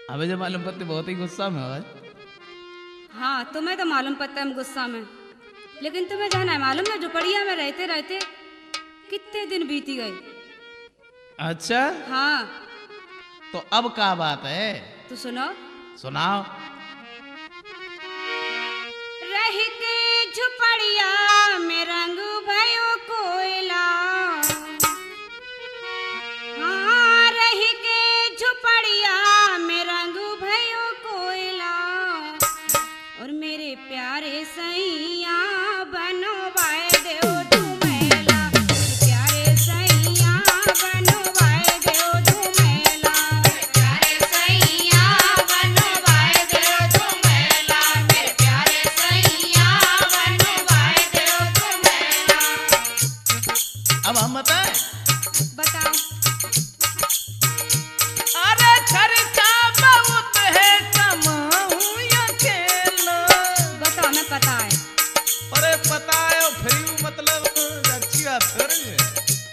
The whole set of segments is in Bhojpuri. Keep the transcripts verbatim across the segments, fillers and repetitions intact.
अबे जो मालूम पड़ती बहुत ही गुस्सा में हो आज। हाँ तुम्हें तो मालूम पड़ता है हम गुस्सा में, लेकिन तुम्हें जाना है मालूम है झुपड़िया में रहते रहते कितने दिन बीती गए। अच्छा हाँ तो अब क्या बात है, तो सुनो। सुनाओ। रह के झुपड़िया में रंग भयो कोयला, हाँ रह के झुपड़िया में रंग भयो कोयला, और मेरे प्यारे सैया बनवाए देओ झुमेला, प्यारे सैया बनवाए देओ झुमेला, प्यारे सैया बनवाए देओ झुमेला, मेरे प्यारे सैया बनवाए देओ झुमेला। अब हम बताएं। बताओ। अरे खर्चा बहुत है कमाऊं अकेला। बताओ मैं पता है। अरे पता है फ्री मतलब अच्छी बात थोड़ी है।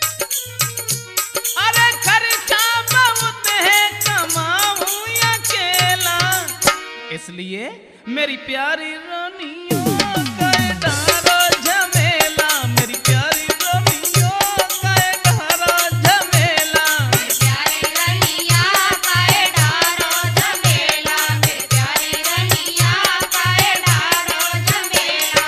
अरे खर्चा बहुत है कमाऊं अकेला, इसलिए मेरी प्यारी रानियों का डारो झमेला, मेरी प्यारी रानियों का डारो झमेला। मेरे प्यारे रनिया काए डारो झमेला, मेरे प्यारे रनिया काए डारो झमेला।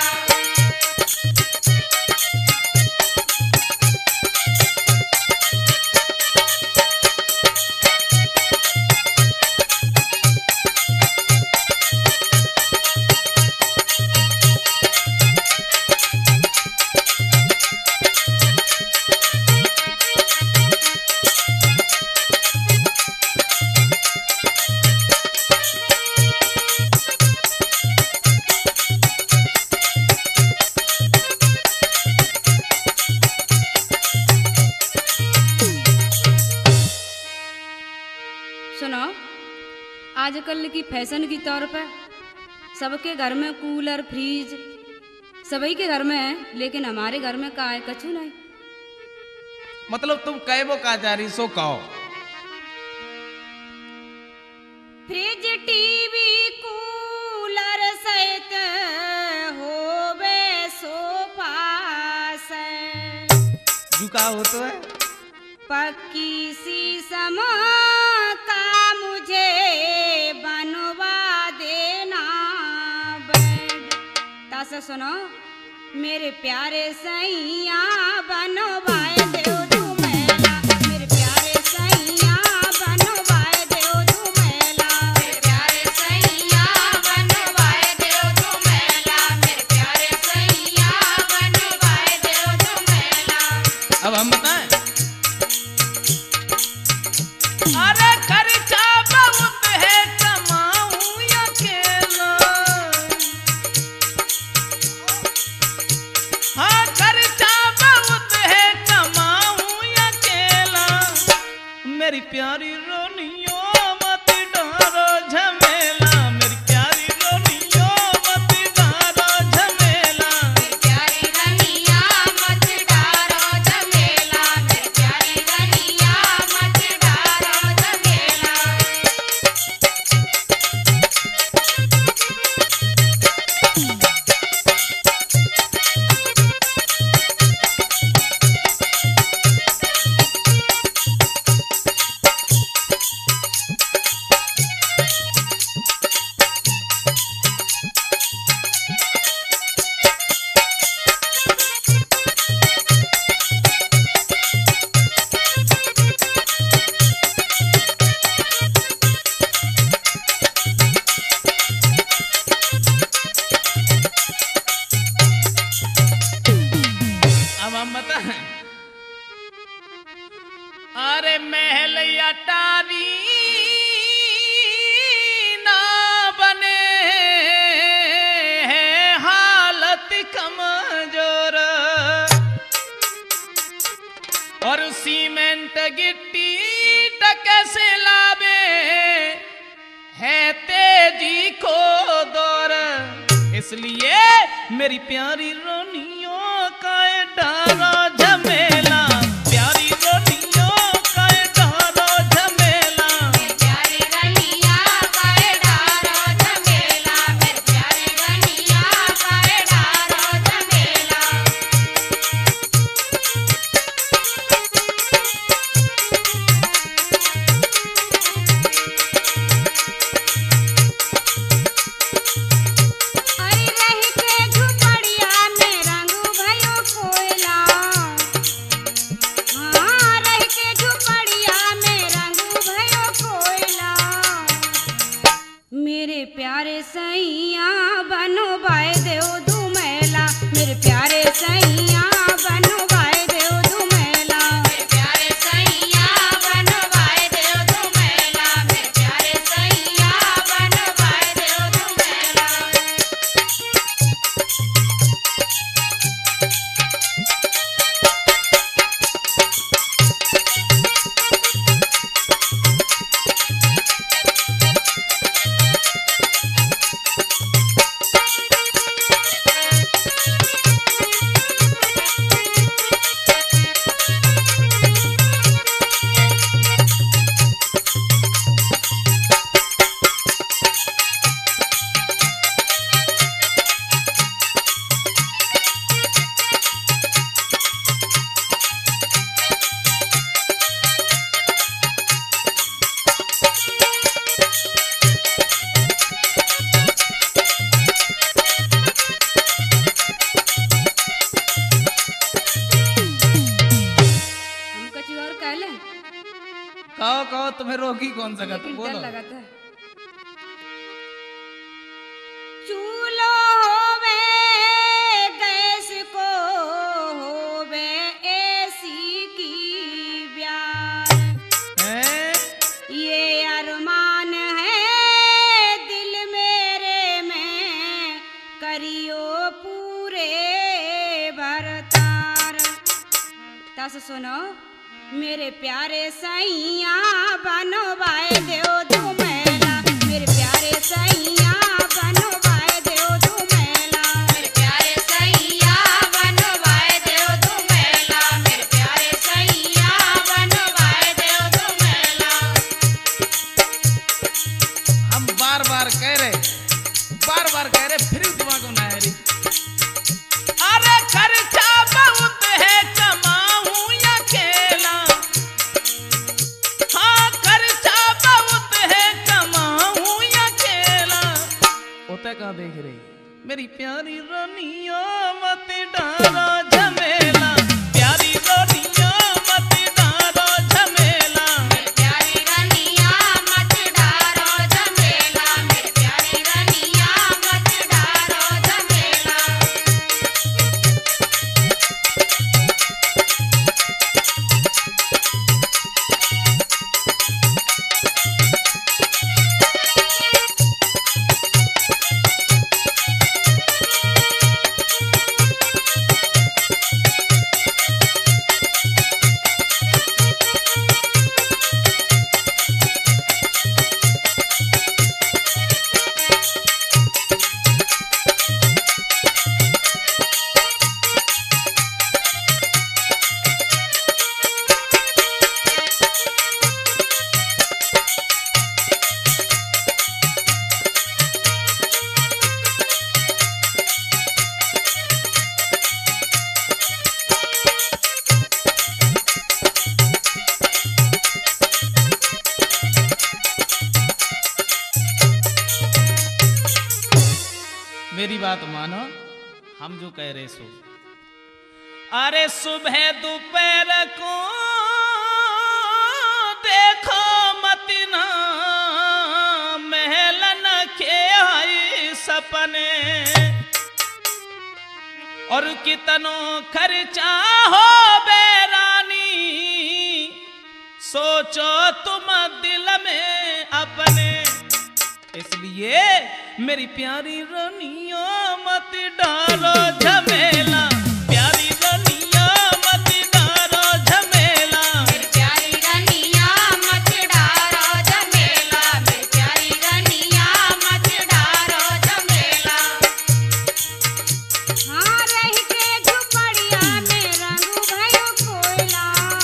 सुनो, आजकल की फैशन की तौर पर सबके घर में कूलर फ्रिज सभी के घर में है, लेकिन हमारे घर में का है कछु नहीं। मतलब तुम कहबो का जा रही सो कहो। फ्रिज टीवी कूलर सहित होवे सोफा से, झुका हो तो है। पक्की शीशम का मुझे बनवा देना बेड। तासे सुनो, मेरे प्यारे सैया बनवाए देओ झुमेला, मेरे प्यारे सैया बनवाए देओ झुमेला, मेरे प्यारे सैया बनवाए देओ झुमेला, मेरे प्यारे सैया बनवाए देओ झुमेला। अब हम बताएं। अरे खर्चा बहुत है कमाऊं अकेला, हाँ खर्चा बहुत है कमाऊं अकेला, मेरी प्यारी रोनियों मत डारो झमेला, मेरी प्यारी रोनियों मत डारो झमेला। मेरे प्यारी रनिया मत डारो झमेला, मेरे प्यारी रनिया मत डारो झमेला। अब हम बताएं। अरे महल अटारी ना बने है हालत कमजोर, और सीमेंट गिट्टी कैसे लावे है तेजी को दौर, इसलिए मेरी प्यारी रोनियों का डारो झमेला, प्यारी रोनियों का डारो झमेला। प्यारी रनिया मेरे प्यारे सैया बनवाए देव दुमेला। मेरे प्यारे सैया बनवाए देव दुमेला। मेरे प्यारे सैया बनवाए देव दुमेला। हम कछु और कह लें, कहो कहो तुम्हें रोकी कौन सा लेकिन डर बोलो। लगा था। चूल्हो होवे गैस को होवे एसी की ब्यार, हैं? ये अरमान है दिल मेरे में करियो पूरे भरतार। तस सुनो मेरे प्यारे सैया बनवाए देव दुमेला। मेरे प्यारे सैया बनवाए देव दुमेला। मेरे प्यारे सैया बनवाए देव दुमेला। मेरे प्यारे सैया बनवाए देव दुमेला। हम बार बार कह रहे बार बार कह रहे फिर भी दिमाग में ना आ रही। अरे खर्चा बहुत है कमाऊं अकेला। हाँ खर्चा बहुत है कमाऊं अकेला। होता कहाँ देख रही मेरी प्यारी रानिया मत डालो झमेला। प्यारी रानिया मत डालो झमेला। मेरे प्यारी रनिया मत डारो झमेला। मेरे प्यारी रनिया मत डारो झमेला। मेरी बात मानो हम जो कह रहे सो। अरे सुबह दोपहर को देखो मत ना महलन के आई सपने। और कितनो खर्चा हो बेरानी सोचो तुम दिल में अपने। इसलिए मेरी प्यारी रानिया मत डालो झमेला। प्यारी रानिया मत डालो झमेला। मेरी प्यारी रनिया मत डारो झमेला। मेरी प्यारी रनिया मत डारो झमेला। हाँ रह के झुपड़िया में रंग भयो कोयला।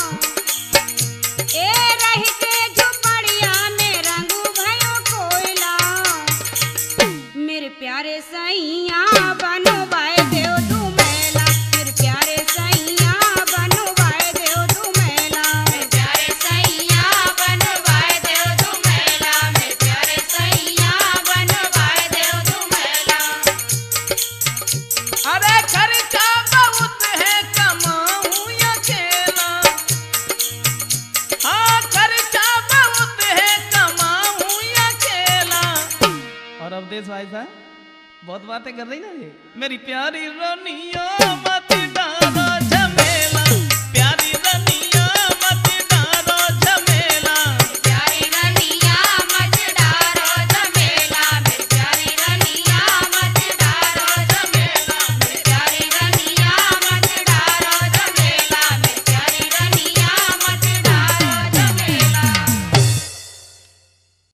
ए रह के झुपड़िया में रंग भयो कोयला। मेरे प्यारे सैया बनवाए देव दुमेला। मेरे प्यारे सैया बनवाए देव दुमेला। मेरे प्यारे सैया बनवाए देव दुमेला। मेरे प्यारे सैया बनवाए देव दुमेला। अरे खर्चा बहुत है कमाऊं अकेला। हाँ खर्चा बहुत है कमाऊं अकेला। और अब देश भाई साहब बहुत बातें कर रही ना ये मेरी प्यारी रानिया